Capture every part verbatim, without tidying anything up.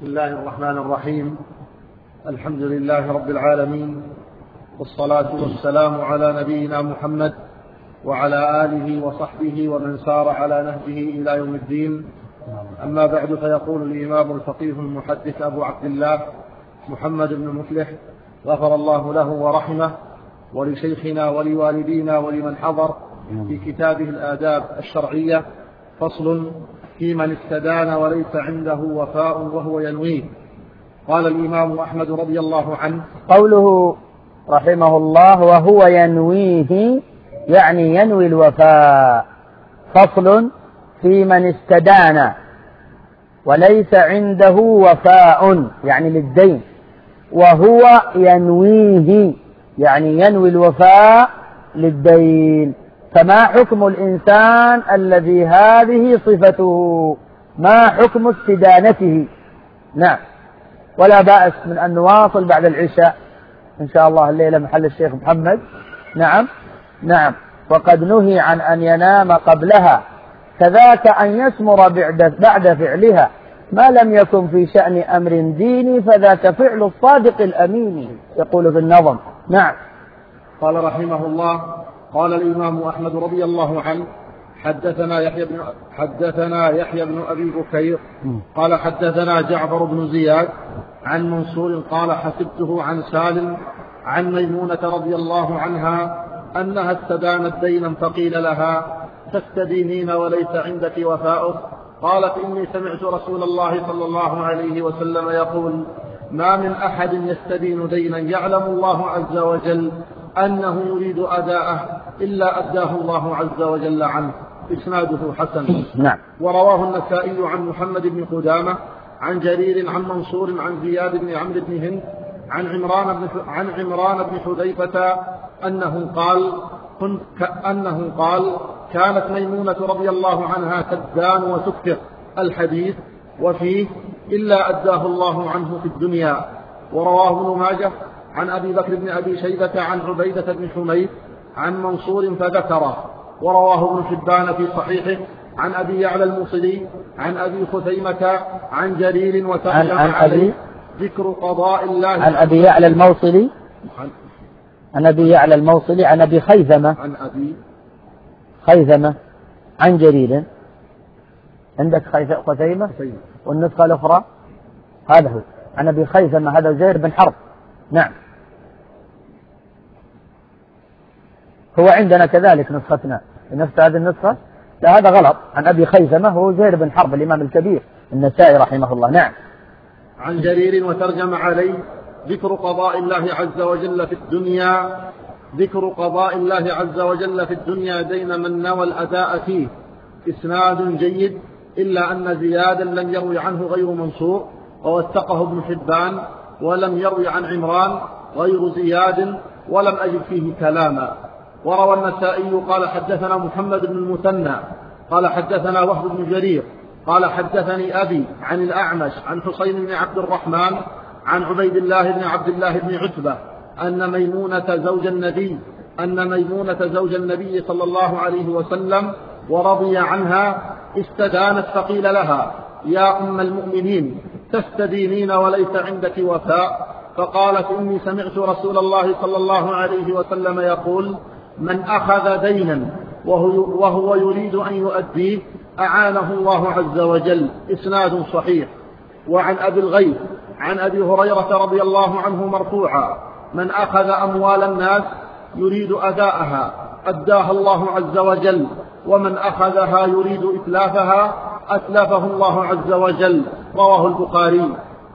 بسم الله الرحمن الرحيم. الحمد لله رب العالمين، والصلاة والسلام على نبينا محمد وعلى آله وصحبه ومن سار على نهجه إلى يوم الدين. أما بعد، فيقول الإمام الفقيه المحدث أبو عبد الله محمد بن مفلح غفر الله له ورحمه، ولشيخنا ولوالدينا ولمن حضر، في كتابه الآداب الشرعية فصل في من استدان وليس عنده وفاء وهو ينويه. قال الإمام أحمد رضي الله عنه: قوله رحمه الله وهو ينويه يعني ينوي الوفاء. فصل في من استدان وليس عنده وفاء يعني للدين، وهو ينويه يعني ينوي الوفاء للدين. فما حكم الإنسان الذي هذه صفته؟ ما حكم استدانته؟ نعم. ولا بأس من أن نواصل بعد العشاء إن شاء الله الليلة محل الشيخ محمد. نعم نعم. وقد نهي عن أن ينام قبلها، كذاك أن يسمر بعد فعلها، ما لم يكن في شأن أمر ديني فذاك فعل الصادق الأمين، يقول في النظم. نعم. قال رحمه الله: قال الإمام أحمد رضي الله عنه: حدثنا يحيى بن حدثنا يحيى بن أبي بكير قال حدثنا جعفر بن زياد عن منصور قال حسبته عن سالم عن ميمونة رضي الله عنها أنها استدانت دينا فقيل لها: تستدينين وليس عندك وفاؤه؟ قالت: إني سمعت رسول الله صلى الله عليه وسلم يقول: ما من أحد يستدين دينا يعلم الله عز وجل أنه يريد أداءه إلا أداه الله عز وجل عنه. إسناده حسن. نعم. ورواه النسائي عن محمد بن قدامة عن جرير عن منصور عن زياد بن عمرو بن هند عن عمران بن عن عمران بن حذيفة أنه قال كنت كأنه قال كانت ميمونة رضي الله عنها تدان وتكثر الحديث، وفيه إلا أداه الله عنه في الدنيا. ورواه ابن ماجه عن أبي بكر بن أبي شيبة عن عبيدة بن حميد عن منصور فذكره. ورواه ابن حبان في صحيحه عن أبي يعلى الموصلي عن أبي خثيمة عن جرير وترجم عليه ذكر قضاء الله. عن أبي يعلى الموصلي عن أبي يعلى الموصلي عن أبي خيثمة عن أبي خيثمة عن جرير. عندك خثيمة والنسخة الأخرى هذا هو عن أبي خيثمة، هذا زهير بن حرب. نعم. هو عندنا كذلك نسختنا نفس هذه النسخة، لا هذا غلط. عن أبي خيثمة هو زهير بن حرب الإمام الكبير النسائي رحمه الله. نعم. عن جرير وترجم عليه ذكر قضاء الله عز وجل في الدنيا ذكر قضاء الله عز وجل في الدنيا دين من نوى الأداء فيه. إسناد جيد، إلا أن زيادا لم يروي عنه غير منصور، ووثقه ابن حبان، ولم يروي عن عمران غير زياد، ولم أجد فيه كلاما. وروى النسائي قال حدثنا محمد بن المثنى قال حدثنا وهب بن جرير قال حدثني أبي عن الأعمش عن حسين بن عبد الرحمن عن عبيد الله بن عبد الله بن عتبة أن ميمونة زوج النبي أن ميمونة زوج النبي صلى الله عليه وسلم ورضي عنها استدانت فقيل لها: يا أم المؤمنين، تستدينين وليس عندك وفاء؟ فقالت: إني سمعت رسول الله صلى الله عليه وسلم يقول: من أخذ دينا وهو, وهو يريد أن يؤديه أعانه الله عز وجل. إسناد صحيح. وعن أبي الغيث عن أبي هريرة رضي الله عنه مرفوعا: من أخذ أموال الناس يريد أداءها أداها الله عز وجل، ومن أخذها يريد إتلافها أتلفه الله عز وجل. رواه البخاري.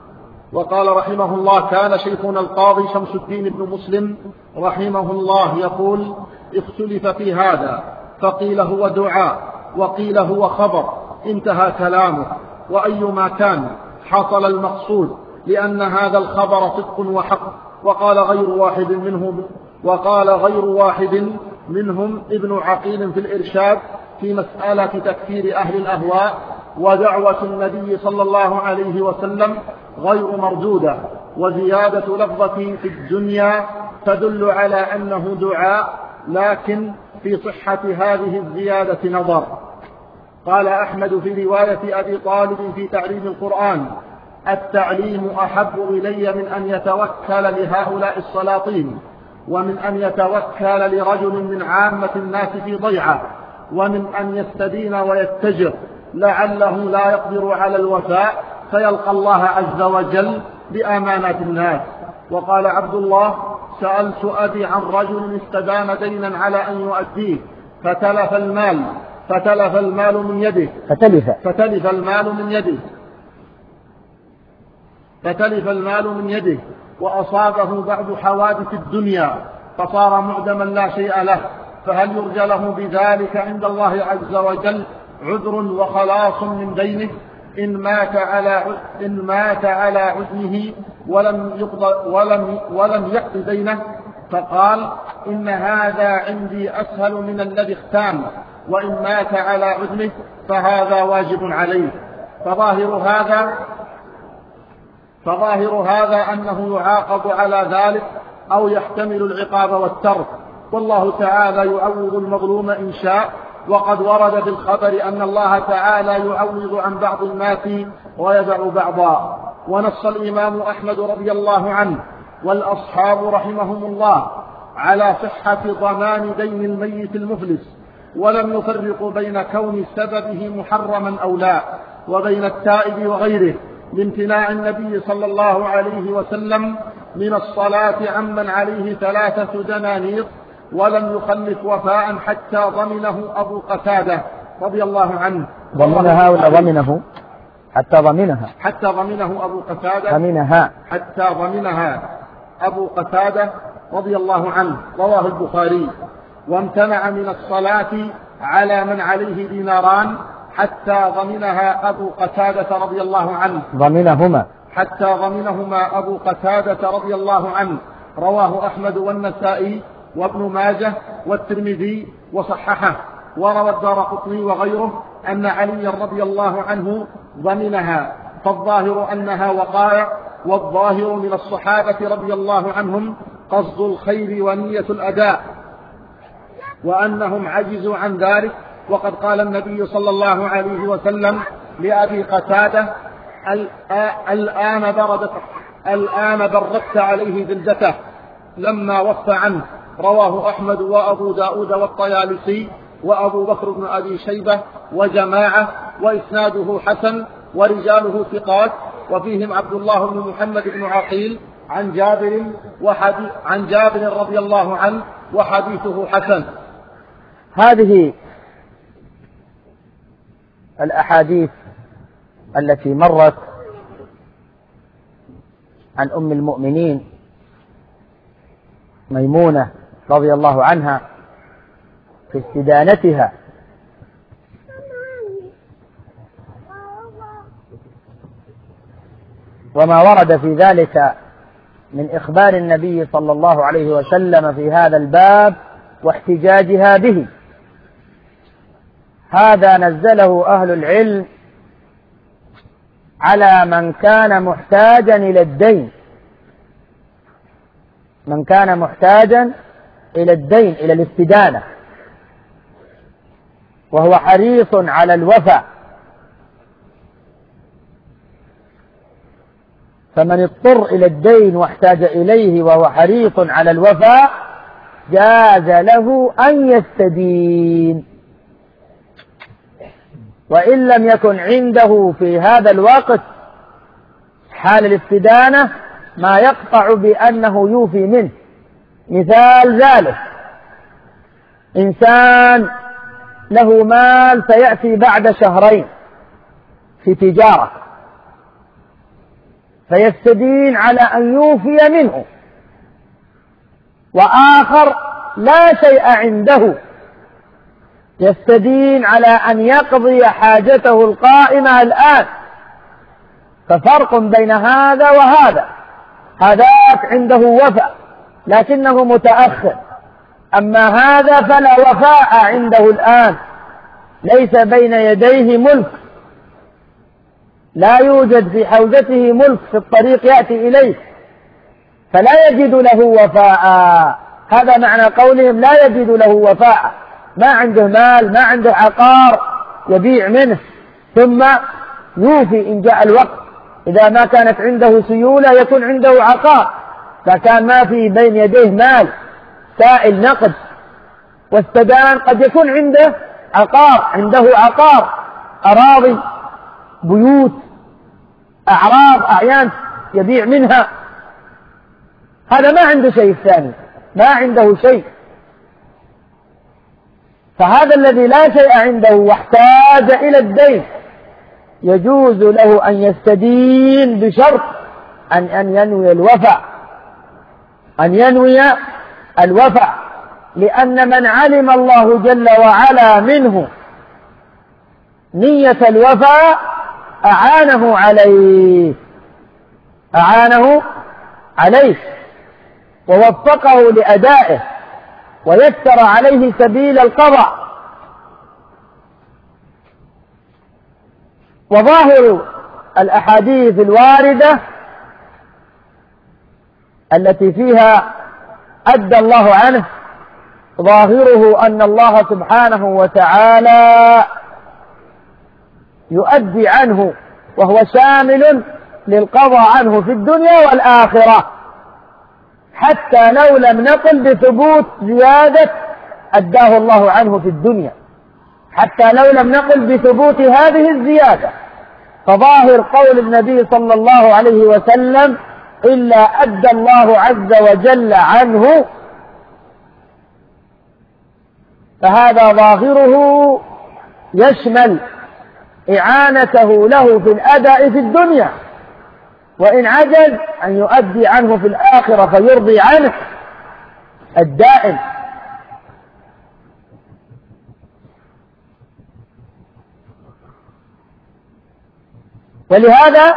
وقال رحمه الله: كان شيخنا القاضي شمس الدين بن مسلم رحمه الله يقول: اختلف في هذا، فقيل هو دعاء وقيل هو خبر، انتهى كلامه. وأيما كان حصل المقصود، لأن هذا الخبر صدق وحق. وقال غير واحد منهم وقال غير واحد منهم ابن عقيل في الإرشاد في مسألة تكفير أهل الأهواء ودعوة النبي صلى الله عليه وسلم غير مردودة. وزيادة لفظة في الدنيا تدل على أنه دعاء، لكن في صحة هذه الزيادة نظر. قال أحمد في رواية أبي طالب في تعريف القرآن: التعليم أحب إلي من أن يتوكل لهؤلاء السلاطين، ومن أن يتوكل لرجل من عامة الناس في ضيعة، ومن أن يستدين ويتجر لعله لا يقدر على الوفاء فيلقى الله عز وجل بأمانة الناس. وقال عبد الله: سألت أبي عن رجل استدان دينا على أن يؤديه فتلف المال فتلف المال من يده فتلف فتلف المال من يده فتلف المال من يده وأصابه بعض حوادث الدنيا فصار معدما لا شيء له، فهل يرجى له بذلك عند الله عز وجل عذر وخلاص من دينه إن مات على إن مات على عزمه ولم يقضى ولم ولم يقض دينه؟ فقال: إن هذا عندي أسهل من الذي اختام، وإن مات على عزمه فهذا واجب عليه. فظاهر هذا فظاهر هذا أنه يعاقب على ذلك أو يحتمل العقاب والترك، والله تعالى يعوض المظلوم إن شاء. وقد ورد في الخبر أن الله تعالى يعوض عن بعض الناس ويدع بعضا. ونص الإمام أحمد رضي الله عنه والأصحاب رحمهم الله على صحة ضمان دين الميت المفلس، ولم يفرقوا بين كون سببه محرما أو لا، وبين التائب وغيره، لامتناع النبي صلى الله عليه وسلم من الصلاة عمن عليه ثلاثة دنانير، ولم يخلف وفاء حتى ضمنه أبو قتادة رضي الله عنه. ضمنها ولا ضمنه؟ حتى ضمنها حتى ضمنه أبو قتادة ضمنها حتى ضمنها أبو قتادة رضي الله عنه، رواه البخاري. وامتنع من الصلاة على من عليه ديناران حتى ضمنها أبو قتادة رضي الله عنه ضمنهما حتى ضمنهما أبو قتادة رضي الله عنه، رواه أحمد والنسائي وابن ماجه والترمذي وصححه. وروى الدارقطني وغيره أن علي رضي الله عنه ضمنها، فالظاهر أنها وقائع، والظاهر من الصحابة رضي الله عنهم قصد الخير ونية الأداء، وأنهم عجزوا عن ذلك. وقد قال النبي صلى الله عليه وسلم لأبي قتادة: الآن بردت الآن بردت عليه جلدته لما وفى عنه. رواه أحمد وأبو داود والطيالسي وأبو بكر بن أبي شيبة وجماعة، وإسناده حسن ورجاله ثقات، وفيهم عبد الله بن محمد بن عقيل عن جابر وحديث عن جابر رضي الله عنه وحديثه حسن. هذه الأحاديث التي مرت عن أم المؤمنين ميمونة رضي الله عنها في استدانتها وما ورد في ذلك من إخبار النبي صلى الله عليه وسلم في هذا الباب واحتجاجها به، هذا نزله أهل العلم على من كان محتاجا إلى الدين من كان محتاجا إلى الدين إلى الاستدانة وهو حريص على الوفاء، فمن اضطر إلى الدين واحتاج إليه وهو حريص على الوفاء جاز له أن يستدين، وإن لم يكن عنده في هذا الوقت حال الاستدانة ما يقطع بأنه يوفي منه. مثال ذلك: إنسان له مال سيأتي بعد شهرين في تجارة، فيستدين على أن يوفي منه، وآخر لا شيء عنده يستدين على أن يقضي حاجته القائمة الآن، ففرق بين هذا وهذا. هذاك عنده وفاء لكنه متأخر، أما هذا فلا وفاء عنده الآن، ليس بين يديه ملك، لا يوجد في حوزته ملك في الطريق يأتي إليه فلا يجد له وفاء. هذا معنى قولهم لا يجد له وفاء، ما عنده مال، ما عنده عقار يبيع منه ثم يوفي إن جاء الوقت، إذا ما كانت عنده سيولة يكون عنده عقار، فكان ما في بين يديه مال سائل نقد واستدان، قد يكون عنده عقار، عنده عقار، أراضي، بيوت، أعراض، أعيان يبيع منها. هذا ما عنده شيء الثاني، ما عنده شيء. فهذا الذي لا شيء عنده واحتاج إلى الدين يجوز له أن يستدين بشرط أن أن ينوي الوفاء، أن ينوي الوفاء، لأن من علم الله جل وعلا منه نية الوفاء أعانه عليه، أعانه عليه ووفقه لأدائه ويسر عليه سبيل القضاء. وظاهر الأحاديث الواردة التي فيها أدى الله عنه ظاهره أن الله سبحانه وتعالى يؤدي عنه، وهو شامل للقضاء عنه في الدنيا والآخرة، حتى لو لم نقل بثبوت زيادة أداه الله عنه في الدنيا، حتى لو لم نقل بثبوت هذه الزيادة. فظاهر قول النبي صلى الله عليه وسلم إلا أدى الله عز وجل عنه، فهذا ظاهره يشمل إعانته له في الأداء في الدنيا، وإن عجز أن يؤدي عنه في الآخرة فيرضي عنه الدائم. ولهذا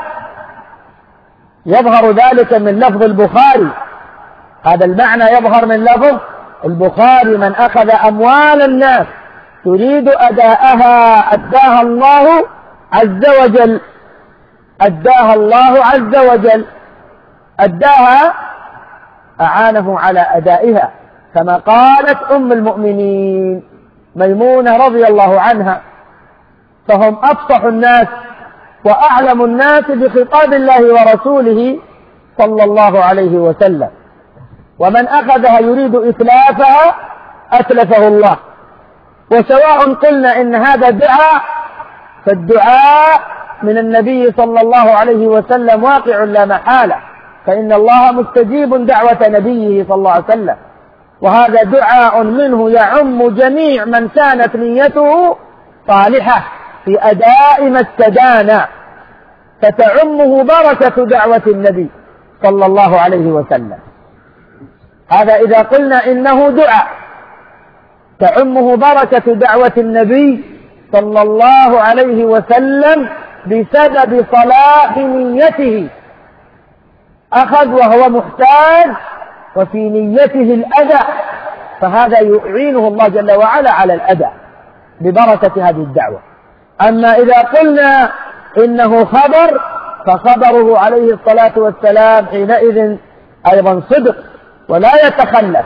يظهر ذلك من لفظ البخاري، هذا المعنى يظهر من لفظ البخاري: من أخذ أموال الناس تريد أداءها أداها الله عز وجل، أداها الله عز وجل، أداها أعانه على أدائها، كما قالت أم المؤمنين ميمونة رضي الله عنها. فهم أفصح الناس وأعلم الناس بخطاب الله ورسوله صلى الله عليه وسلم، ومن أخذها يريد إتلافها أتلفه الله. وسواء قلنا إن هذا دعاء، فالدعاء من النبي صلى الله عليه وسلم واقع لا محالة، فإن الله مستجيب دعوة نبيه صلى الله عليه وسلم، وهذا دعاء منه يعم جميع من كانت نيته صالحة في أداء ما استدان، فتعمه بركة دعوة النبي صلى الله عليه وسلم. هذا إذا قلنا إنه دعاء، تعمه بركة دعوة النبي صلى الله عليه وسلم بسبب صلاح نيته. أخذ وهو محتاج وفي نيته الأداء، فهذا يعينه الله جل وعلا على الأداء ببركة هذه الدعوة. أما إذا قلنا إنه خبر، فخبره عليه الصلاة والسلام حينئذ أيضا صدق ولا يتخلف،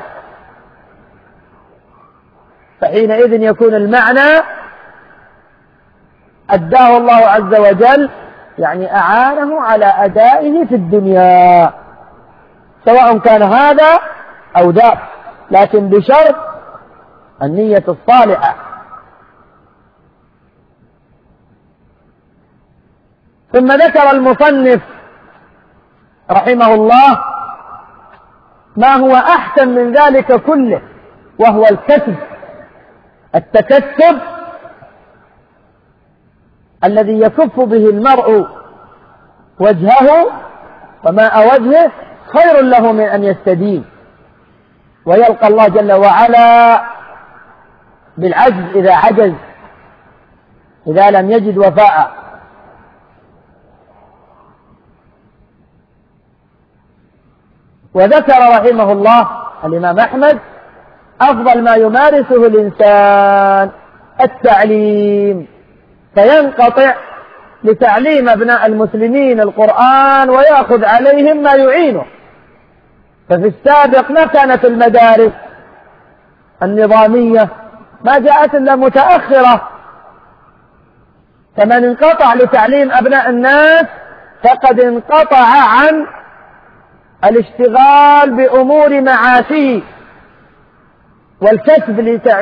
فحينئذ يكون المعنى أداه الله عز وجل، يعني أعانه على أدائه في الدنيا، سواء كان هذا أو ذاك، لكن بشرط النية الصالحة. ثم ذكر المصنف رحمه الله ما هو أحسن من ذلك كله، وهو الكسب، التكسب الذي يكف به المرء وجهه وماء وجهه خير له من أن يستدين ويلقى الله جل وعلا بالعجز إذا عجز، إذا لم يجد وفاء. وذكر رحمه الله الإمام أحمد أفضل ما يمارسه الإنسان التعليم، فينقطع لتعليم أبناء المسلمين القرآن ويأخذ عليهم ما يعينه. ففي السابق ما كانت المدارس النظامية ما جاءت إلا متأخرة، فمن انقطع لتعليم أبناء الناس فقد انقطع عن الاشتغال بأمور معاشه والكسب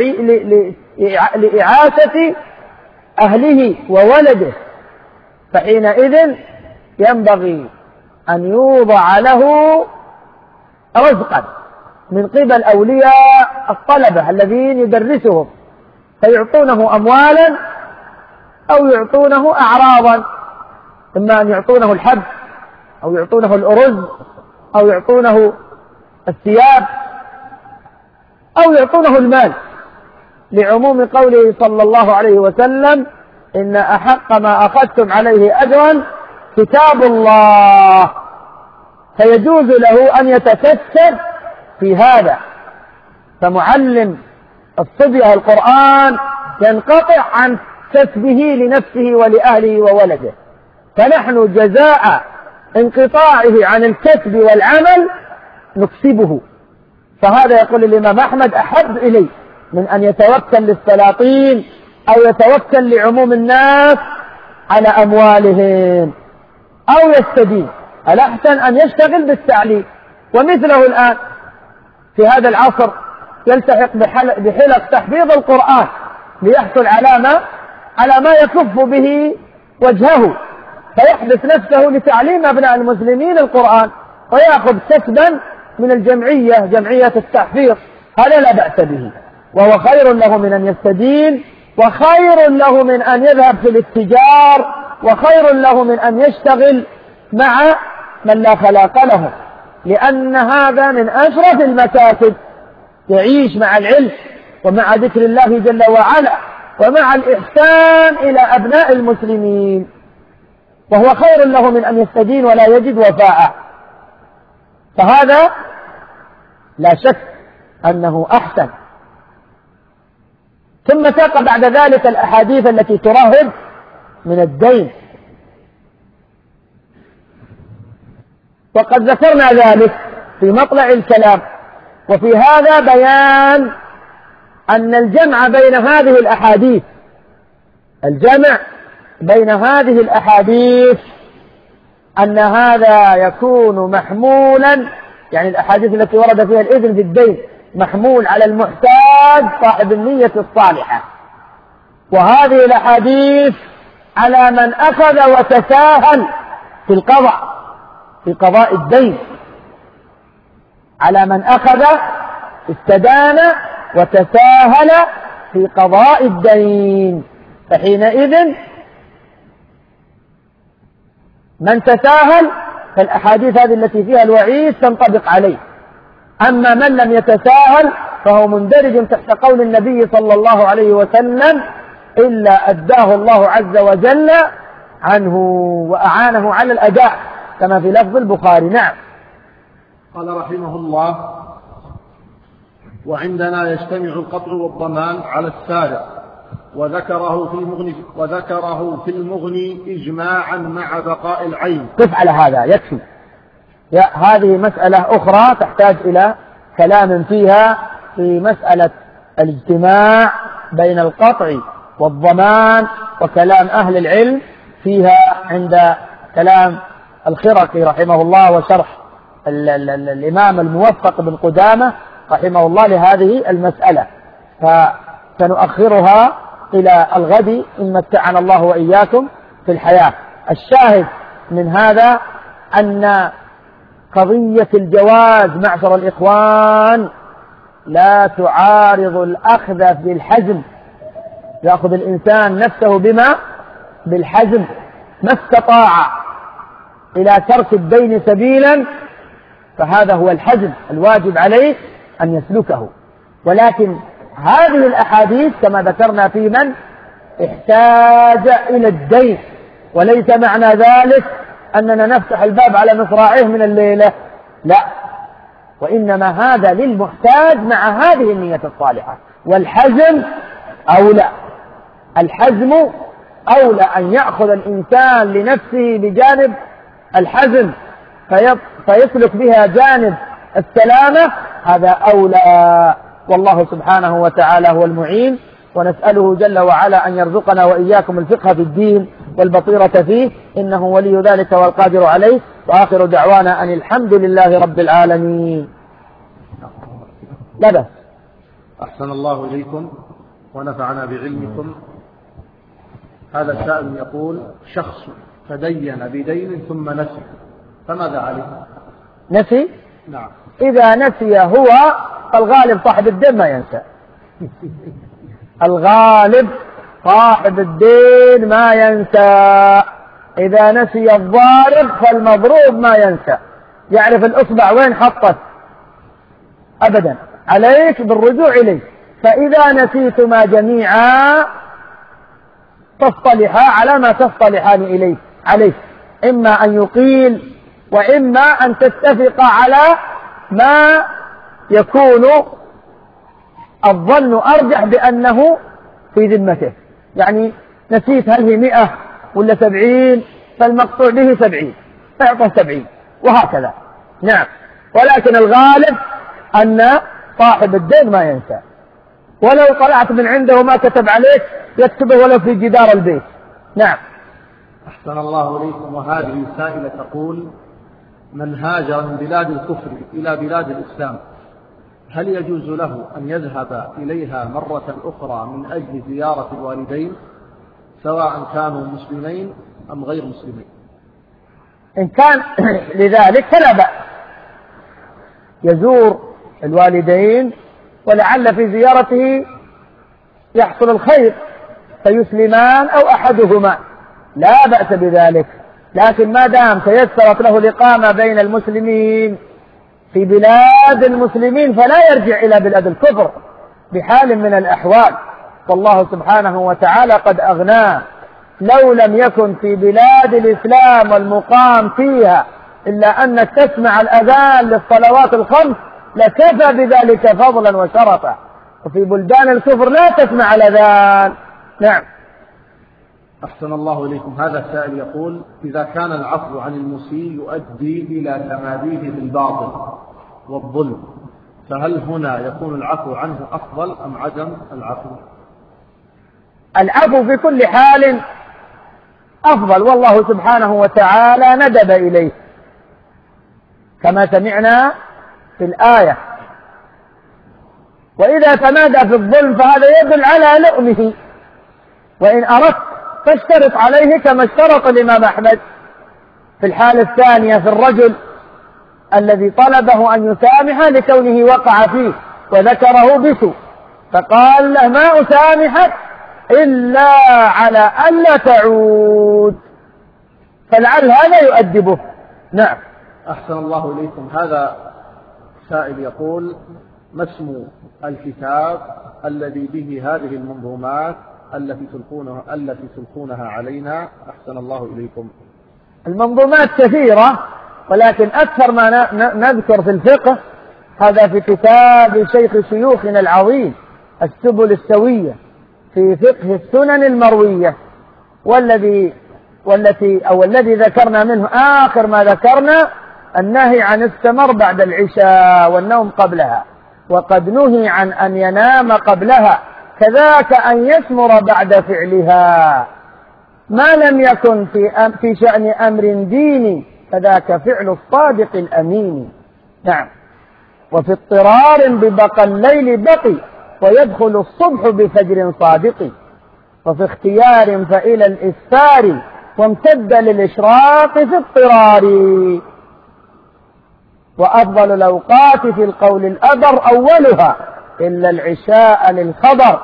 لإعاشة أهله وولده، فحينئذ ينبغي أن يوضع له رزقا من قبل أولياء الطلبة الذين يدرسهم، فيعطونه أموالا أو يعطونه أعراضا، إما أن يعطونه الحب أو يعطونه الأرز أو يعطونه الثياب أو يعطونه المال، لعموم قوله صلى الله عليه وسلم: إن أحق ما أخذتم عليه أجرا كتاب الله. فيجوز له أن يتكسب في هذا، فمعلم الصبية القرآن ينقطع عن كسبه لنفسه ولأهله وولده، فنحن جزاء انقطاعه عن الكسب والعمل نكسبه. فهذا يقول الإمام أحمد أحب إلي من أن يتوكل للسلاطين أو يتوكل لعموم الناس على أموالهم أو يستدين. الأحسن أن يشتغل بالتعليم. ومثله الآن في هذا العصر يلتحق بحلق تحفيظ القرآن ليحصل على ما على ما يكف به وجهه، فيحدث نفسه لتعليم أبناء المسلمين القرآن ويأخذ كسبا من الجمعية، جمعية التحفيظ، هذا لا بأس به، وهو خير له من أن يستدين، وخير له من أن يذهب في الاتجار، وخير له من أن يشتغل مع من لا خلاق له، لأن هذا من أشرف المكاسب، يعيش مع العلم ومع ذكر الله جل وعلا ومع الإحسان إلى أبناء المسلمين، وهو خير له من أن يستدين ولا يجد وفاء. فهذا لا شك أنه أحسن. ثم ساق بعد ذلك الأحاديث التي ترهب من الدين، وقد ذكرنا ذلك في مطلع الكلام. وفي هذا بيان أن الجمع بين هذه الأحاديث الجمع بين هذه الأحاديث أن هذا يكون محمولا، يعني الأحاديث التي ورد فيها الإذن في الدين محمول على المحتاج صاحب النية الصالحة، وهذه الأحاديث على من أخذ وتساهل في القضاء في قضاء الدين، على من أخذ استدان وتساهل في قضاء الدين، فحينئذ من تساهل فالأحاديث هذه التي فيها الوعيد تنطبق عليه. أما من لم يتساهل فهو مندرج تحت قول النبي صلى الله عليه وسلم: إلا أداه الله عز وجل عنه وأعانه على الأداء، كما في لفظ البخاري. نعم. قال رحمه الله: وعندنا يجتمع القطع والضمان على السارق، وذكره في المغني وذكره في المغني إجماعا مع بقاء العين. قف على هذا يكفي. هذه مسألة أخرى تحتاج إلى كلام فيها، في مسألة الاجتماع بين القطع والضمان، وكلام أهل العلم فيها عند كلام الخرقي رحمه الله وشرح ال ال ال الإمام الموفق بن قدامة رحمه الله لهذه المسألة، فسنؤخرها إلى الغد إن متعنا الله وإياكم في الحياة. الشاهد من هذا أن قضية الجواز معشر الإخوان لا تعارض الأخذ بالحزم، يأخذ الإنسان نفسه بما بالحزم ما استطاع إلى ترك الدين سبيلا، فهذا هو الحزم الواجب عليه أن يسلكه. ولكن هذه الأحاديث كما ذكرنا في من احتاج إلى الدين، وليس معنى ذلك أننا نفتح الباب على مصراعيه من الليلة، لا، وإنما هذا للمحتاج مع هذه النية الصالحة. والحزم أولى، الحزم أولى أن يأخذ الإنسان لنفسه بجانب الحزم فيسلك بها جانب السلامة، هذا أولى. والله سبحانه وتعالى هو المعين، ونسأله جل وعلا أن يرزقنا وإياكم الفقه في الدين والبصيرة فيه، إنه ولي ذلك والقادر عليه. وآخر دعوانا أن الحمد لله رب العالمين. لا بس. أحسن الله إليكم ونفعنا بعلمكم. هذا سائل يقول: شخص تدين بدين ثم نسي، فماذا عليه؟ نسي؟ نعم. إذا نسي هو، الغالب صاحب الدين ما ينسى. الغالب صاحب الدين ما ينسى. إذا نسي الضارب فالمضروب ما ينسى، يعرف الأصبع وين حطت أبدا. عليك بالرجوع إليه. فإذا نسيتما جميعا تصطلحا على ما تصطلحان إليه عليه، إما أن يقيل وإما أن تتفق على ما يكون الظن أرجح بأنه في ذمته. يعني نسيت هل هي مئة ولا سبعين، فالمقطوع به سبعين فيعطى سبعين، وهكذا. نعم. ولكن الغالب أن صاحب الدين ما ينسى، ولو طلعت من عنده ما كتب عليك يكتبه ولو في جدار البيت. نعم. أحسن الله إليكم. وهذه سائلة تقول: من هاجر من بلاد الكفر إلى بلاد الإسلام هل يجوز له أن يذهب إليها مرة أخرى من أجل زيارة الوالدين سواء كانوا مسلمين أم غير مسلمين؟ إن كان لذلك فلا بأس، يزور الوالدين ولعل في زيارته يحصل الخير فيسلمان أو أحدهما، لا بأس بذلك. لكن ما دام تيسرت له الإقامة بين المسلمين في بلاد المسلمين فلا يرجع إلى بلاد الكفر بحال من الأحوال، والله سبحانه وتعالى قد أغناه. لو لم يكن في بلاد الإسلام والمقام فيها إلا أنك تسمع الأذان للصلوات الخمس لكفى بذلك فضلا وشرفا، وفي بلدان الكفر لا تسمع الأذان. نعم. أحسن الله إليكم. هذا سائل يقول: إذا كان العفو عن المسيء يؤدي إلى تماديه بالباطل والظلم، فهل هنا يكون العفو عنه أفضل أم عدم العفو؟ العفو في كل حال أفضل، والله سبحانه وتعالى ندب إليه كما سمعنا في الآية. وإذا تمادى في الظلم فهذا يدل على لؤمه، وإن أردت فاشترط عليه كما اشترط الإمام أحمد في الحالة الثانية في الرجل الذي طلبه أن يسامح لكونه وقع فيه وذكره بسوء، فقال له: ما أسامحك إلا على ألا تعود، فلعل هذا يؤدبه. نعم. أحسن الله إليكم. هذا سائل يقول: ما اسم الكتاب الذي به هذه المنظومات التي تلقونها التي تلقونها علينا؟ أحسن الله إليكم. المنظومات كثيرة، ولكن أكثر ما نذكر في الفقه هذا في كتاب شيخ شيوخنا العظيم السبل السوية في فقه السنن المروية، والذي والتي أو الذي ذكرنا منه آخر ما ذكرنا النهي عن السمر بعد العشاء والنوم قبلها، وقد نهي عن أن ينام قبلها، كذاك أن يسمر بعد فعلها، ما لم يكن في في شأن أمر ديني فذاك فعل الصادق الأمين. نعم. وفي اضطرار ببقى الليل بقي ويدخل الصبح بفجر صادق، وفي اختيار فإلى الإسفار وامتد للإشراق في اضطرار، وأفضل الأوقات في القول الأبر أولها إلا العشاء للخبر،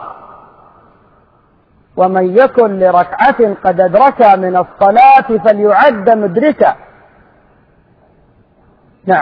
ومن يكن لركعة قد أدرك من الصلاة فليعد مدركا. نعم.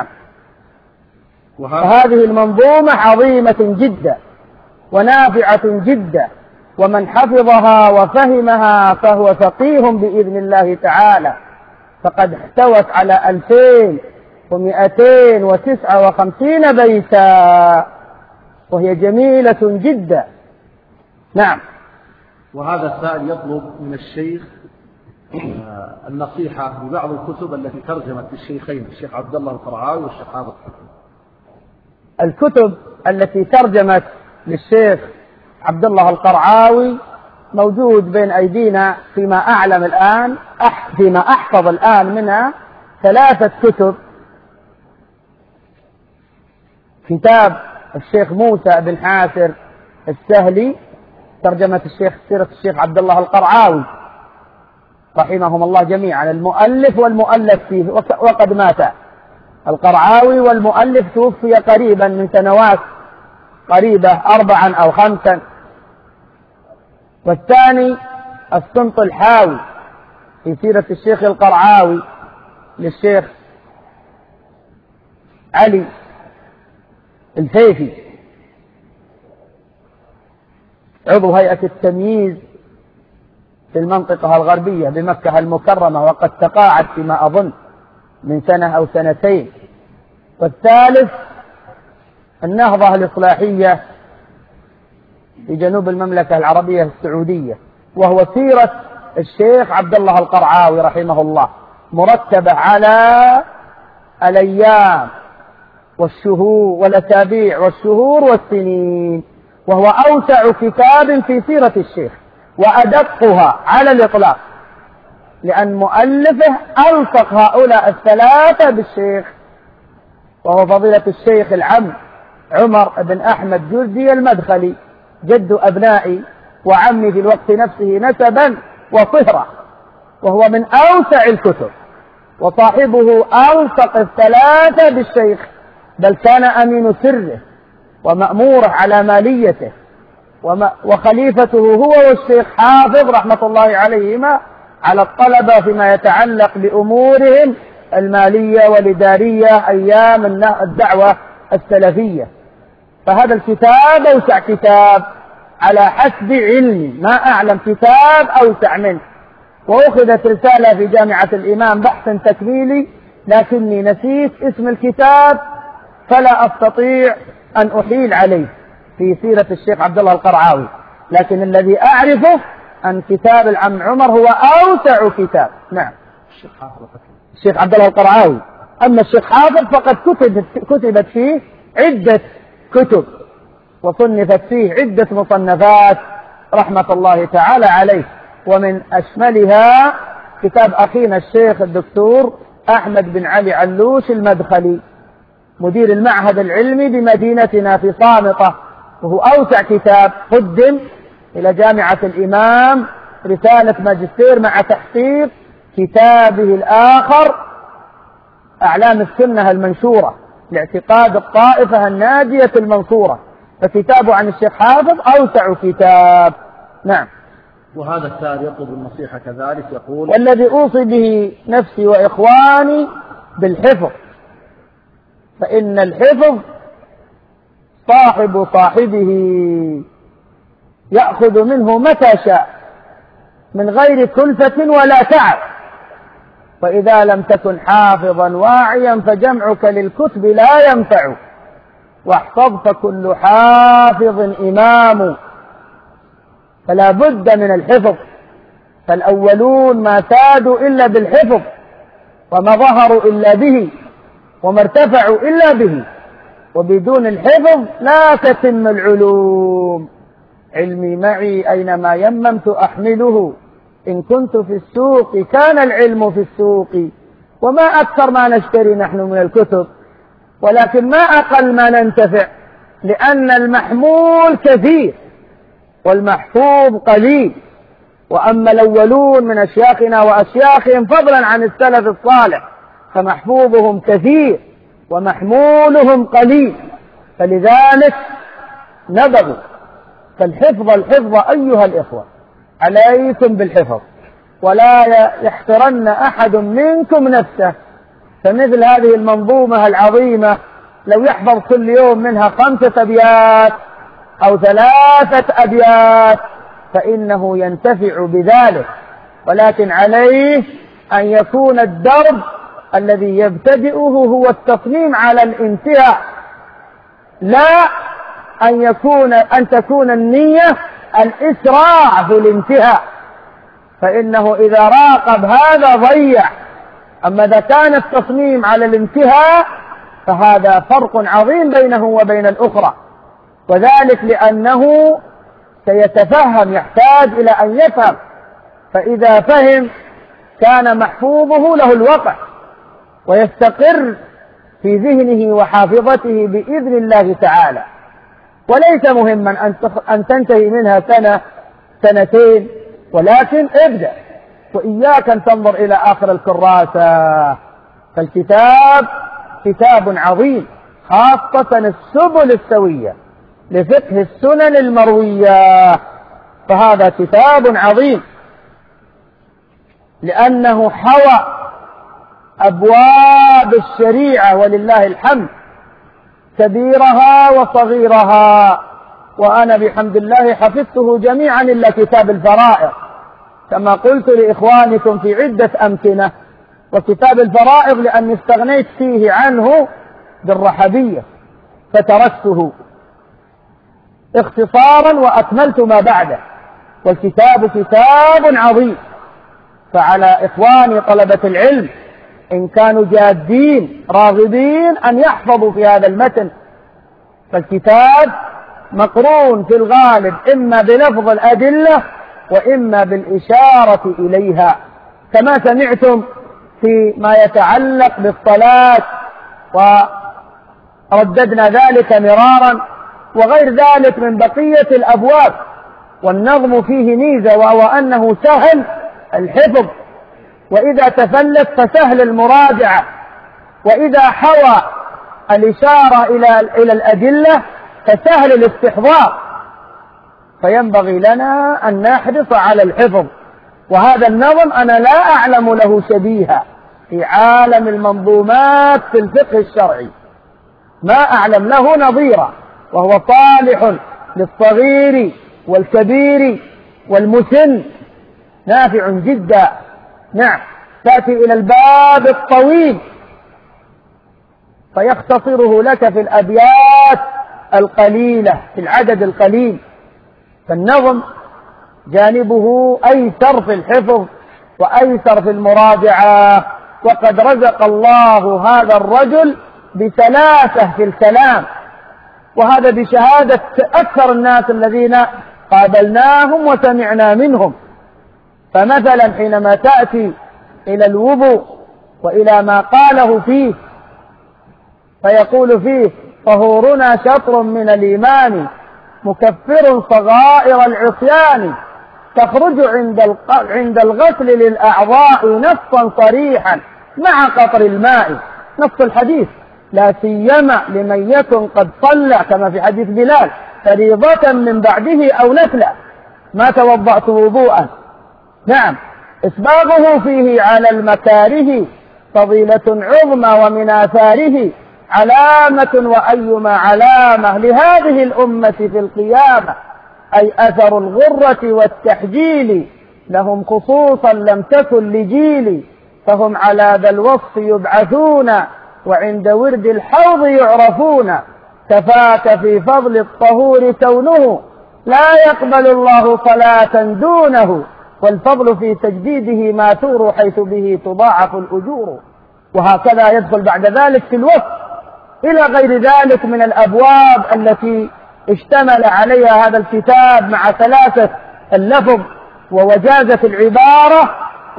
وهذه المنظومة عظيمة جدا ونافعة جدا، ومن حفظها وفهمها فهو فقيه بإذن الله تعالى، فقد احتوت على ألفين ومئتين وتسعة وخمسين بيتا، وهي جميلة جدا. نعم. وهذا السائل يطلب من الشيخ النصيحة ببعض الكتب التي ترجمت للشيخين الشيخ عبد الله القرعاوي والشيخ عابد. الكتب التي ترجمت للشيخ عبد الله القرعاوي موجود بين أيدينا فيما أعلم الآن، فيما أحفظ الآن منها ثلاثة كتب: كتاب الشيخ موسى بن حاسر السهلي ترجمة الشيخ سيرة الشيخ عبد الله القرعاوي رحمهم الله جميعا، المؤلف والمؤلف فيه، وقد مات القرعاوي والمؤلف توفي قريبا من سنوات قريبة أربعا أو خمسا. والثاني الصمت الحاوي في سيرة الشيخ القرعاوي للشيخ علي الفيفي عضو هيئة التمييز في المنطقة الغربية بمكة المكرمة، وقد تقاعد فيما أظن من سنة أو سنتين. والثالث النهضة الإصلاحية في جنوب المملكة العربية السعودية، وهو سيرة الشيخ عبد الله القرعاوي رحمه الله، مرتبة على الأيام والشهور والأسابيع والشهور والسنين، وهو أوسع كتاب في سيرة الشيخ وأدقها على الإطلاق، لأن مؤلفه ألصق هؤلاء الثلاثة بالشيخ، وهو فضيلة الشيخ العم عمر بن أحمد جرزي المدخلي، جد أبنائي وعمي في الوقت نفسه نسبا وصهرا، وهو من أوسع الكتب، وصاحبه ألصق الثلاثة بالشيخ، بل كان أمين سره ومأموره على ماليته، وخليفته هو والشيخ حافظ رحمة الله عليهما على الطلبة فيما يتعلق بأمورهم المالية والإدارية أيام الدعوة السلفية. فهذا الكتاب أوسع كتاب على حسب علمي، ما أعلم كتاب أوسع منه. وأخذت رسالة في جامعة الإمام بحث تكميلي، لكني نسيت اسم الكتاب فلا أستطيع أن أحيل عليه في سيرة الشيخ عبد الله القرعاوي، لكن الذي أعرفه أن كتاب العم عمر هو أوسع كتاب. نعم، الشيخ حافظ الشيخ عبد الله القرعاوي. أما الشيخ حافظ فقد كتبت, كتبت فيه عدة كتب وصنفت فيه عدة مصنفات رحمة الله تعالى عليه، ومن أشملها كتاب أخينا الشيخ الدكتور أحمد بن علي علوش المدخلي مدير المعهد العلمي بمدينتنا في صامطة، وهو أوسع كتاب قدم إلى جامعة الإمام رسالة ماجستير مع تحقيق كتابه الآخر أعلام السنة المنشورة لاعتقاد الطائفة الناجية المنصورة، فكتابه عن الشيخ حافظ أوسع كتاب. نعم. وهذا السائل يطلب النصيحة كذلك، يقول: والذي أوصي به نفسي وإخواني بالحفظ، فإن الحفظ صاحب صاحبه يأخذ منه متى شاء من غير كلفة ولا تعب، وإذا لم تكن حافظا واعيا فجمعك للكتب لا ينفع، واحفظ فكل حافظ إمام. فلا بد من الحفظ، فالأولون ما سادوا إلا بالحفظ، وما ظهروا إلا به، وما ارتفعوا إلا به، وبدون الحفظ لا تتم العلوم. علمي معي أينما يممت أحمله، إن كنت في السوق كان العلم في السوق. وما أكثر ما نشتري نحن من الكتب، ولكن ما أقل ما ننتفع، لأن المحمول كثير والمحفوظ قليل. وأما الأولون من أشياخنا وأشياخهم فضلا عن السلف الصالح فمحفوظهم كثير ومحمولهم قليل، فلذلك نبغوا فالحفظ الحفظ أيها الإخوة، عليكم بالحفظ، ولا يحترن أحد منكم نفسه. فمثل هذه المنظومة العظيمة لو يحفظ كل يوم منها خمسة أبيات أو ثلاثة أبيات فإنه ينتفع بذلك، ولكن عليه أن يكون الدرب الذي يبتدئه هو التصميم على الانتهاء، لا أن يكون أن تكون النية الإسراع في الانتهاء، فإنه إذا راقب هذا ضيع. أما إذا كان التصميم على الانتهاء فهذا فرق عظيم بينه وبين الأخرى، وذلك لأنه سيتفهم، يحتاج إلى أن يفهم، فإذا فهم كان محفوظه له الوقع ويستقر في ذهنه وحافظته بإذن الله تعالى. وليس مهما أن تنتهي منها سنة سنتين، ولكن ابدأ، وإياك أن تنظر إلى آخر الكراسة. فالكتاب كتاب عظيم، خاصة السبل السوية لفقه السنن المروية، فهذا كتاب عظيم لأنه حوى أبواب الشريعة ولله الحمد، كبيرها وصغيرها، وأنا بحمد الله حفظته جميعا إلا كتاب الفرائض كما قلت لإخوانكم في عدة أمكنة، وكتاب الفرائض لأني استغنيت فيه عنه بالرحبية فتركته اختصارا وأكملت ما بعده، والكتاب كتاب عظيم. فعلى إخواني طلبة العلم إن كانوا جادين راغبين أن يحفظوا في هذا المتن، فالكتاب مقرون في الغالب إما بلفظ الأدلة وإما بالإشارة إليها، كما سمعتم في ما يتعلق بالصلاة ورددنا ذلك مرارا، وغير ذلك من بقية الأبواب. والنظم فيه ميزة، وهو أنه سهل الحفظ، وإذا تفلت فسهل المراجعة، وإذا حوى الإشارة إلى إلى الأدلة فسهل الاستحضار، فينبغي لنا أن نحرص على الحفظ. وهذا النظم أنا لا أعلم له شبيها في عالم المنظومات في الفقه الشرعي، ما أعلم له نظيرا، وهو صالح للصغير والكبير والمسن، نافع جدا. نعم، تأتي إلى الباب الطويل فيختصره لك في الأبيات القليلة، في العدد القليل. فالنظم جانبه أيسر في الحفظ وأيسر في المراجعة، وقد رزق الله هذا الرجل بسلاسة في الكلام، وهذا بشهادة أكثر الناس الذين قابلناهم وسمعنا منهم. فمثلا حينما تأتي إلى الوضوء وإلى ما قاله فيه فيقول فيه: طهورنا شطر من الإيمان مكفر صغائر العصيان، تخرج عند عند الغسل للأعضاء نصا صريحا مع قطر الماء. نص الحديث، لا سيما لمن يكن قد صلى كما في حديث بلال فريضة من بعده أو نفلا ما توضأت وضوءا. نعم، إسباغه فيه على المكاره فضيلة عظمى، ومن آثاره علامة وأيما علامة لهذه الأمة في القيامة، أي أثر الغرة والتحجيل لهم خصوصا لم تكن لجيل، فهم على ذا الوصف يبعثون وعند ورد الحوض يعرفون. كفاك في فضل الطهور كونه لا يقبل الله صلاة دونه، والفضل في تجديده ماثور حيث به تضاعف الأجور. وهكذا يدخل بعد ذلك في الوصف إلى غير ذلك من الأبواب التي اشتمل عليها هذا الكتاب مع ثلاثة اللفظ ووجازة العبارة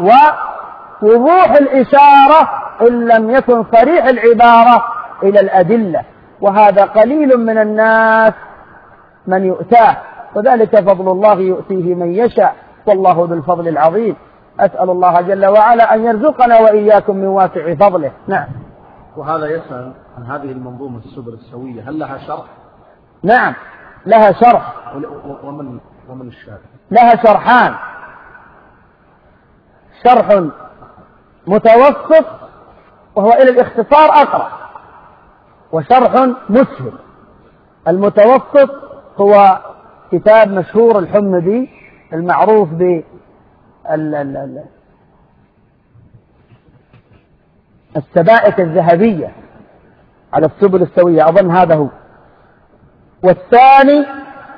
ووضوح الإشارة إن لم يكن صريح العبارة إلى الأدلة، وهذا قليل من الناس من يؤتاه، وذلك فضل الله يؤتيه من يشاء، والله ذو الفضل العظيم. أسأل الله جل وعلا أن يرزقنا وإياكم من واسع فضله. نعم. وهذا يسأل عن هذه المنظومة السبل السوية، هل لها شرح؟ نعم لها شرح. ومن ومن الشارح؟ لها شرحان، شرح متوسط وهو إلى الاختصار أقرب، وشرح مسهل. المتوسط هو كتاب مشهور الحمدي المعروف ب السبائك الذهبية على السبل السوية، أظن هذا هو. والثاني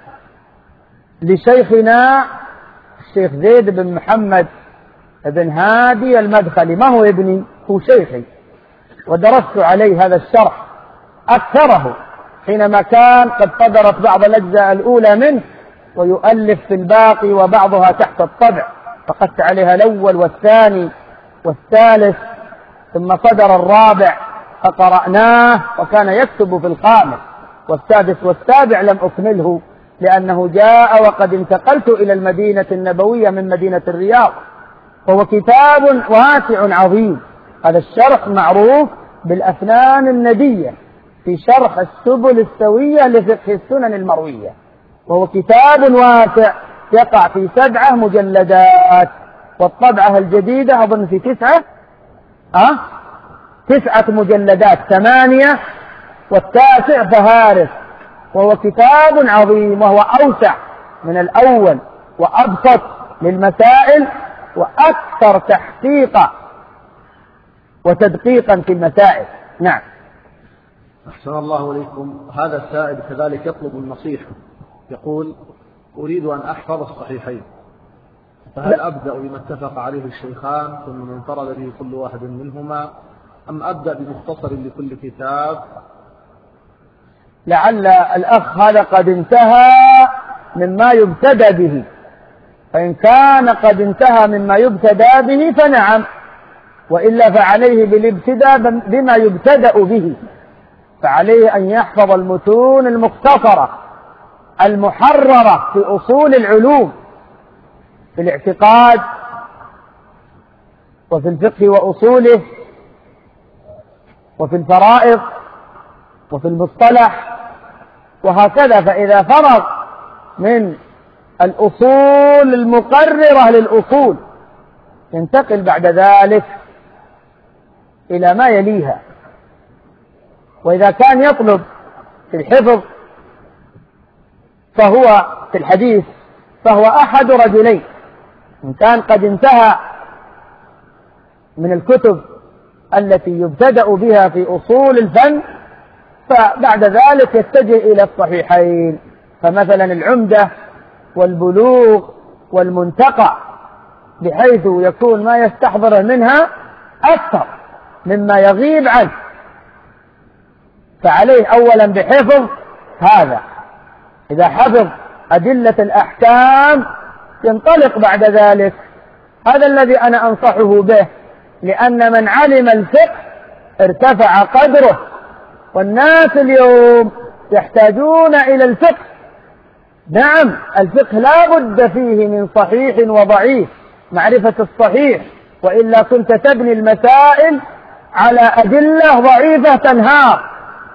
لشيخنا الشيخ زيد بن محمد بن هادي المدخلي، ما هو ابني، هو شيخي، ودرست عليه هذا الشرح أكثره حينما كان قد صدرت بعض الأجزاء الأولى منه، ويؤلف في الباقي وبعضها تحت الطبع، فقدت عليها الأول والثاني والثالث، ثم صدر الرابع فقرأناه، وكان يكتب في الخامس والسادس والسابع لم أكمله لأنه جاء وقد انتقلت إلى المدينة النبوية من مدينة الرياض، فهو كتاب واسع عظيم. هذا الشرح معروف بالأفنان الندية في شرح السبل السوية لفقه السنن المروية، وهو كتاب واسع يقع في سبعة مجلدات، والطبعة الجديدة أظن في تسعة أه؟ تسعة مجلدات، ثمانية والتاسع فهارس، وهو كتاب عظيم، وهو أوسع من الأول وأبسط للمسائل وأكثر تحقيقا وتدقيقا في المسائل. نعم. أحسن الله إليكم. هذا السائل كذلك يطلب النصيحة، يقول: أريد أن أحفظ الصحيحين، فهل أبدأ بما اتفق عليه الشيخان ثم من انفرد به كل واحد منهما، أم أبدأ بمختصر لكل كتاب؟ لعل الأخ هذا قد انتهى مما يبتدى به، فإن كان قد انتهى مما يبتدى به فنعم، وإلا فعليه بالابتداء بما يبتدأ به، فعليه أن يحفظ المتون المختصرة المحررة في أصول العلوم، في الاعتقاد وفي الفقه وأصوله وفي الفرائض وفي المصطلح وهكذا. فإذا فرغ من الأصول المقررة للأصول ينتقل بعد ذلك إلى ما يليها. وإذا كان يطلب في الحفظ فهو في الحديث فهو أحد رجلين، إن كان قد انتهى من الكتب التي يبتدأ بها في أصول الفن فبعد ذلك يتجه إلى الصحيحين، فمثلا العمدة والبلوغ والمنتقى، بحيث يكون ما يستحضر منها أكثر مما يغيب عنه، فعليه أولا بحفظ هذا. إذا حفظ أدلة الأحكام ينطلق بعد ذلك. هذا الذي أنا أنصحه به، لأن من علم الفقه ارتفع قدره، والناس اليوم يحتاجون إلى الفقه. نعم، الفقه لا بد فيه من صحيح وضعيف، معرفة الصحيح، وإلا كنت تبني المسائل على أدلة ضعيفة تنهار،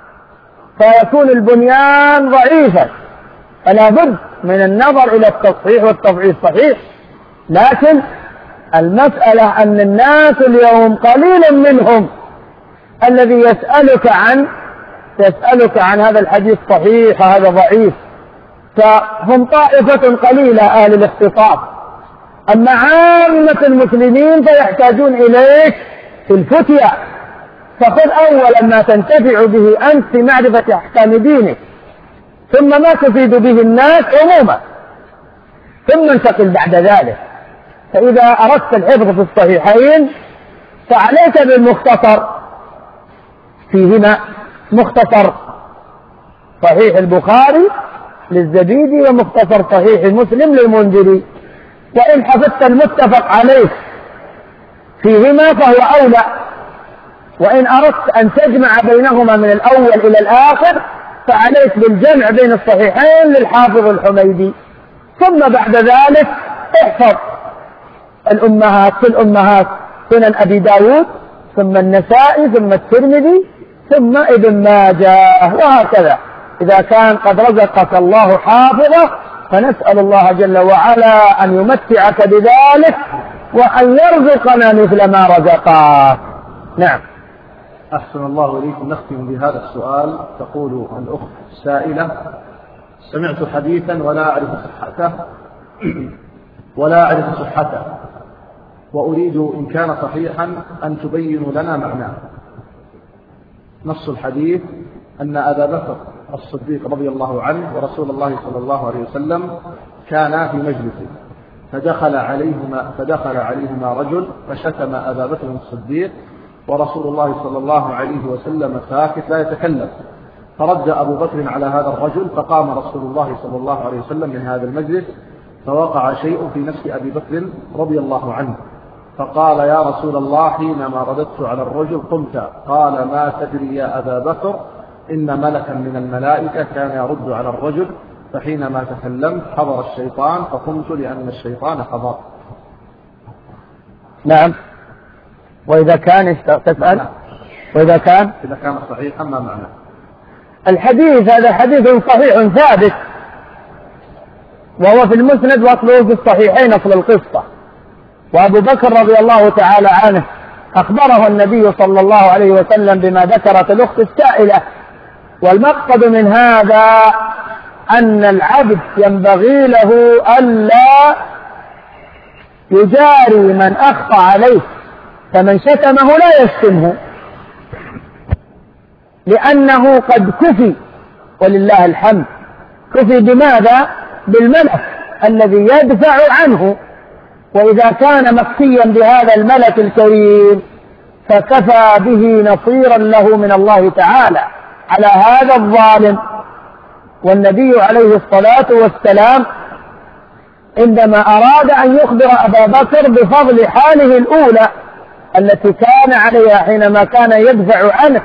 فيكون البنيان ضعيفا. فلا بد من النظر إلى التصحيح والتضعيف صحيح. لكن المسألة أن الناس اليوم قليل منهم الذي يسألك عن يسألك عن هذا الحديث صحيح وهذا ضعيف، فهم طائفة قليلة أهل الاختصاص. أما عامة المسلمين فيحتاجون إليك في الفتية، فخذ أولا ما تنتفع به أنت في معرفة أحكام دينك، ثم ما تفيد به الناس عموما، ثم انتقل بعد ذلك. فإذا أردت الحفظ في الصحيحين فعليك بالمختصر، فيهما مختصر صحيح البخاري للزبيدي ومختصر صحيح مسلم للمنذري. وإن حفظت المتفق عليه فيهما فهو أولى، وإن أردت أن تجمع بينهما من الأول إلى الآخر فعليك بالجمع بين الصحيحين للحافظ الحميدي. ثم بعد ذلك احفظ الأمهات في الأمهات سنن أبي داود، ثم النسائي، ثم الترمذي، ثم ابن ماجه، وهكذا. إذا كان قد رزقك الله حافظة فنسأل الله جل وعلا أن يمتعك بذلك وأن يرزقنا مثل ما رزقك. نعم. أحسن الله إليكم. نختم بهذا السؤال. تقول الأخت السائلة: سمعت حديثا ولا أعرف صحته ولا أعرف صحته وأريد إن كان صحيحا أن تبين لنا معناه. نص الحديث أن أبا بكر الصديق رضي الله عنه ورسول الله صلى الله عليه وسلم كانا في مجلس فدخل عليهما فدخل عليهما رجل فشتم أبا بكر الصديق ورسول الله صلى الله عليه وسلم ساكت لا يتكلم، فرد أبو بكر على هذا الرجل، فقام رسول الله صلى الله عليه وسلم من هذا المجلس، فوقع شيء في نفس أبي بكر رضي الله عنه، فقال: يا رسول الله، حينما رددت على الرجل قمت. قال: ما تدري يا أبا بكر، إن ملكا من الملائكة كان يرد على الرجل، فحينما تكلمت حضر الشيطان فقمت لأن الشيطان حضر. نعم. وإذا كان تسأل وإذا كان إذا كان صحيحا ما معنى الحديث؟ هذا حديث صحيح ثابت، وهو في المسند وأصله في الصحيحين أصل القصة. وأبو بكر رضي الله تعالى عنه أخبره النبي صلى الله عليه وسلم بما ذكرت الأخت السائلة. والمقصد من هذا أن العبد ينبغي له ألا يجاري من أخطأ عليه، فمن شتمه لا يشتمه، لأنه قد كفي ولله الحمد. كفي بماذا؟ بالملك الذي يدفع عنه، وإذا كان مكفيا بهذا الملك الكريم فكفى به نصيرا له من الله تعالى على هذا الظالم. والنبي عليه الصلاة والسلام عندما أراد أن يخبر أبا بكر بفضل حاله الأولى التي كان عليها حينما كان يدفع عنه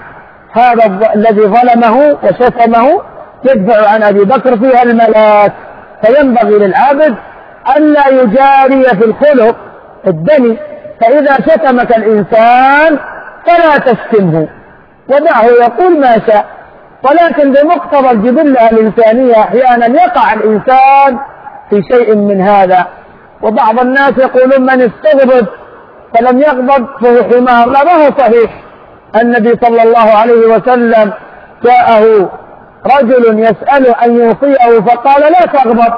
هذا الذي ظلمه وشتمه، يدفع عن أبي بكر فيها الملاك، فينبغي للعبد أن لا يجاري في الخلق الدني، فإذا شتمك الإنسان فلا تشتمه ودعه يقول ما شاء. ولكن بمقتضى الجبلة الإنسانية أحيانا يقع الإنسان في شيء من هذا. وبعض الناس يقولون من استغضب فلم يغضب فهو حمار. لا، ما هو صحيح. النبي صلى الله عليه وسلم جاءه رجل يسأله أن يوصيه فقال لا تغضب،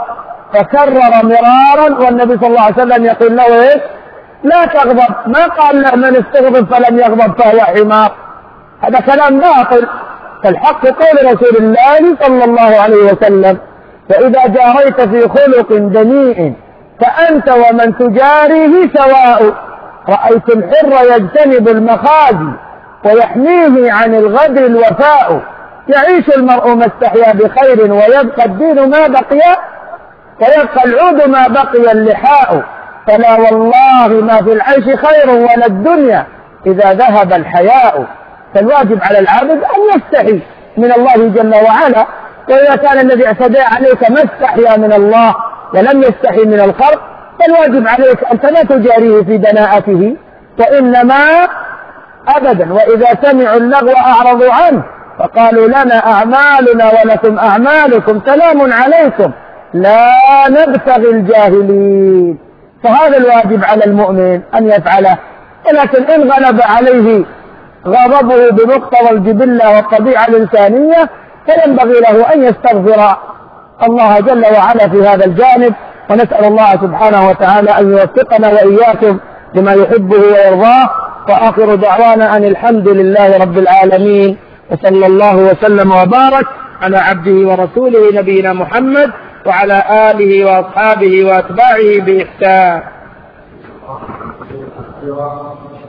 فكرر مرارا، والنبي صلى الله عليه وسلم يقول له إيه؟ لا تغضب. ما قال له من استغضب فلم يغضب فهو حمار، هذا كلام باطل. فالحق قول رسول الله صلى الله عليه وسلم: فإذا جاريت في خلق دنيء فأنت ومن تجاريه سواء. رأيت الحر يجتنب المخازي ويحميه عن الغدر الوفاء. يعيش المرء ما استحيا بخير ويبقى الدين ما بقي، ويبقى العود ما بقي اللحاء. فلا والله ما في العيش خير ولا الدنيا إذا ذهب الحياء. فالواجب على العبد أن يستحي من الله جل وعلا، وإذا كان الذي اعتدى عليك ما استحيا من الله ولم يستحي من الخلق فالواجب عليك أنت لا تجاريه في دناءته، وإنما أبدا وإذا سمعوا اللغو أعرضوا عنه فقالوا لنا أعمالنا ولكم أعمالكم سلام عليكم لا نبتغي الجاهلين. فهذا الواجب على المؤمن أن يفعله. ولكن إن غلب عليه غضبه بمقتضى الجبلة والطبيعة الإنسانية فينبغي له أن يستغفر الله جل وعلا في هذا الجانب. ونسأل الله سبحانه وتعالى أن يوفقنا وإياكم لما يحبه ويرضاه. وآخر دعوانا أن الحمد لله رب العالمين، وصلى الله وسلم وبارك على عبده ورسوله نبينا محمد وعلى آله وأصحابه وأتباعه بإحسان.